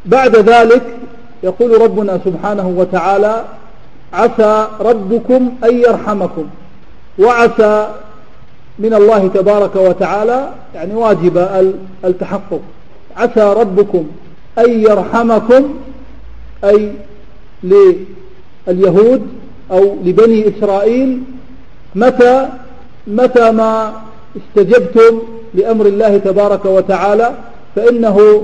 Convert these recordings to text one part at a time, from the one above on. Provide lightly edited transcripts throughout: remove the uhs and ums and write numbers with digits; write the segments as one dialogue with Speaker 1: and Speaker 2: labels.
Speaker 1: بعد ذلك يقول ربنا سبحانه وتعالى: عسى ربكم أن يرحمكم. وعسى من الله تبارك وتعالى يعني واجب التحقق. عسى ربكم أن يرحمكم، أي لليهود أو لبني إسرائيل، متى ما استجبتم لأمر الله تبارك وتعالى فإنه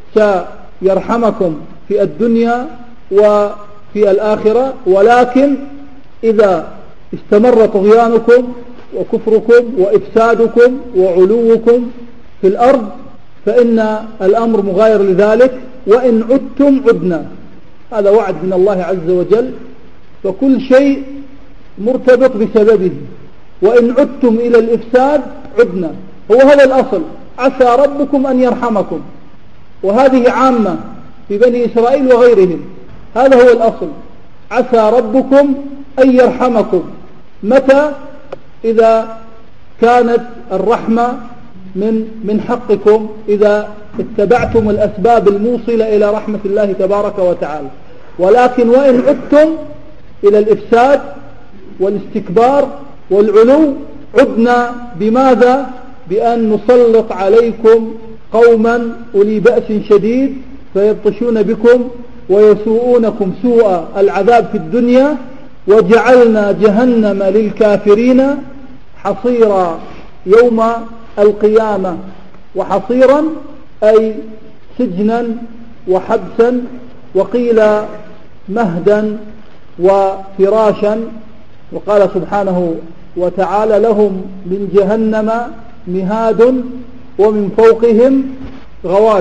Speaker 1: سيرحمكم في الدنيا وفي الآخرة. ولكن إذا استمر طغيانكم وكفركم وإفسادكم وعلوكم في الأرض فإن الأمر مغاير لذلك، وإن عدتم عدنا. هذا وعد من الله عز وجل، فكل شيء مرتبط بسببه. وإن عدتم إلى الإفساد عدنا، هو هذا الأصل. عسى ربكم أن يرحمكم، وهذه عامة في بني إسرائيل وغيرهم. هذا هو الأصل، عسى ربكم أن يرحمكم. متى؟ إذا كانت الرحمة من حقكم، إذا اتبعتم الأسباب الموصلة إلى رحمة الله تبارك وتعالى. ولكن وإن عدتم إلى الإفساد والاستكبار والعلو عدنا. بماذا؟ بأن نسلط عليكم قوما أولي بأس شديد فيبطشون بكم ويسوءونكم سوء العذاب في الدنيا، وجعلنا جهنم للكافرين حصيرا يوم القيامة. وحصيرا أي سجنا وحبسا، وقيل مهدا وفراشا. وقال سبحانه وتعالى: لهم من جهنم مهاد ومن فوقهم غواش.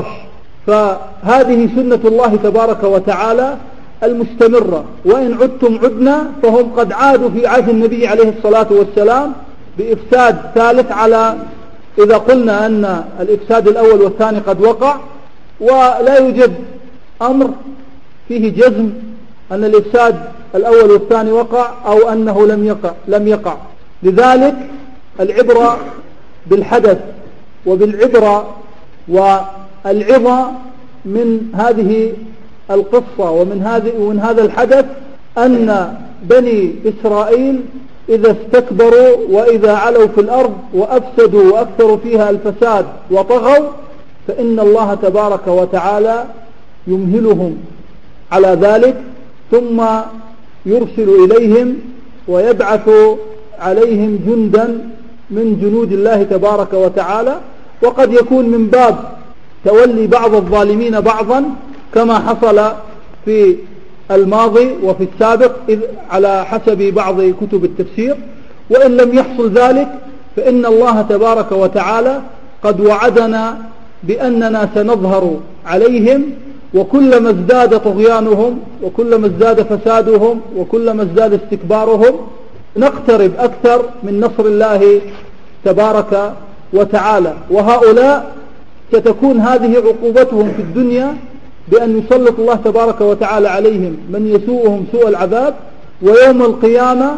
Speaker 1: فهذه سنة الله تبارك وتعالى المستمرة. وإن عدتم عدنا، فهم قد عادوا في عهد النبي عليه الصلاة والسلام بإفساد ثالث، على إذا قلنا أن الإفساد الأول والثاني قد وقع، ولا يوجد أمر فيه جزم أن الإفساد الأول والثاني وقع أو أنه لم يقع. لذلك العبرة بالحدث وبالعبرة والعظة من هذه القصة ومن هذا الحدث أن بني إسرائيل إذا استكبروا وإذا علوا في الأرض وأفسدوا وأكثروا فيها الفساد وطغوا، فإن الله تبارك وتعالى يمهلهم على ذلك، ثم يرسل إليهم ويبعث عليهم جندا من جنود الله تبارك وتعالى. وقد يكون من باب تولي بعض الظالمين بعضا، كما حصل في الماضي وفي السابق على حسب بعض كتب التفسير. وإن لم يحصل ذلك فإن الله تبارك وتعالى قد وعدنا بأننا سنظهر عليهم، وكلما ازداد طغيانهم وكلما ازداد فسادهم وكلما ازداد استكبارهم نقترب أكثر من نصر الله تبارك وتعالى. وهؤلاء ستكون هذه عقوبتهم في الدنيا، بأن يسلط الله تبارك وتعالى عليهم من يسوءهم سوء العذاب، ويوم القيامة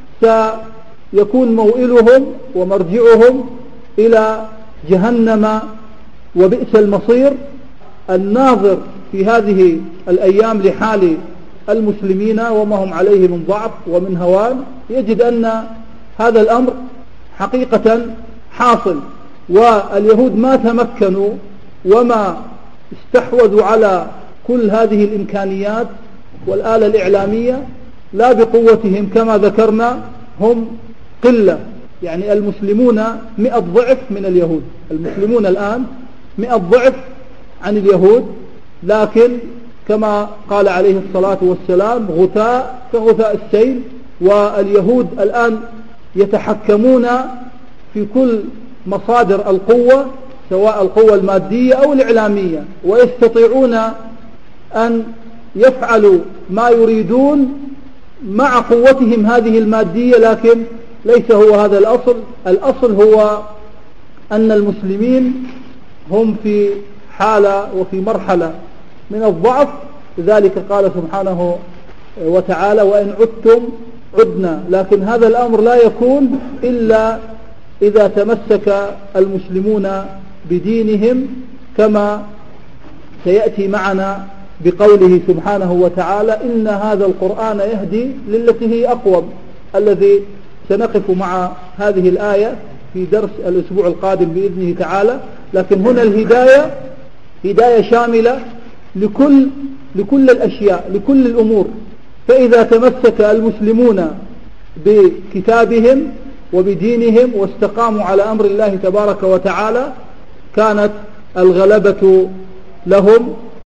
Speaker 1: سيكون موئلهم ومرجعهم إلى جهنم وبئس المصير. الناظر في هذه الأيام لحال المسلمين وما هم عليه من ضعف ومن هوان يجد أن هذا الأمر حقيقة حاصل، واليهود ما تمكنوا وما استحوذوا على كل هذه الإمكانيات والآلة الإعلامية لا بقوتهم كما ذكرنا، هم قلة. يعني المسلمون 100 ضعف من اليهود، المسلمون الآن 100 ضعف عن اليهود، لكن كما قال عليه الصلاة والسلام غثاء كغثاء السيل. واليهود الآن يتحكمون في كل مصادر القوة، سواء القوة المادية أو الإعلامية، ويستطيعون أن يفعلوا ما يريدون مع قوتهم هذه المادية، لكن ليس هو هذا الأصل. الأصل هو أن المسلمين هم في حالة وفي مرحلة من الضعف. لذلك قال سبحانه وتعالى: وإن عدتم عدنا. لكن هذا الأمر لا يكون إلا إذا تمسك المسلمون بدينهم، كما سيأتي معنا بقوله سبحانه وتعالى إن هذا القرآن يهدي للتي هي أقوم، الذي سنقف مع هذه الآية في درس الأسبوع القادم بإذنه تعالى. لكن هنا الهداية هداية شاملة لكل الأشياء، لكل الأمور. فإذا تمسك المسلمون بكتابهم وبدينهم واستقاموا على أمر الله تبارك وتعالى كانت الغلبة لهم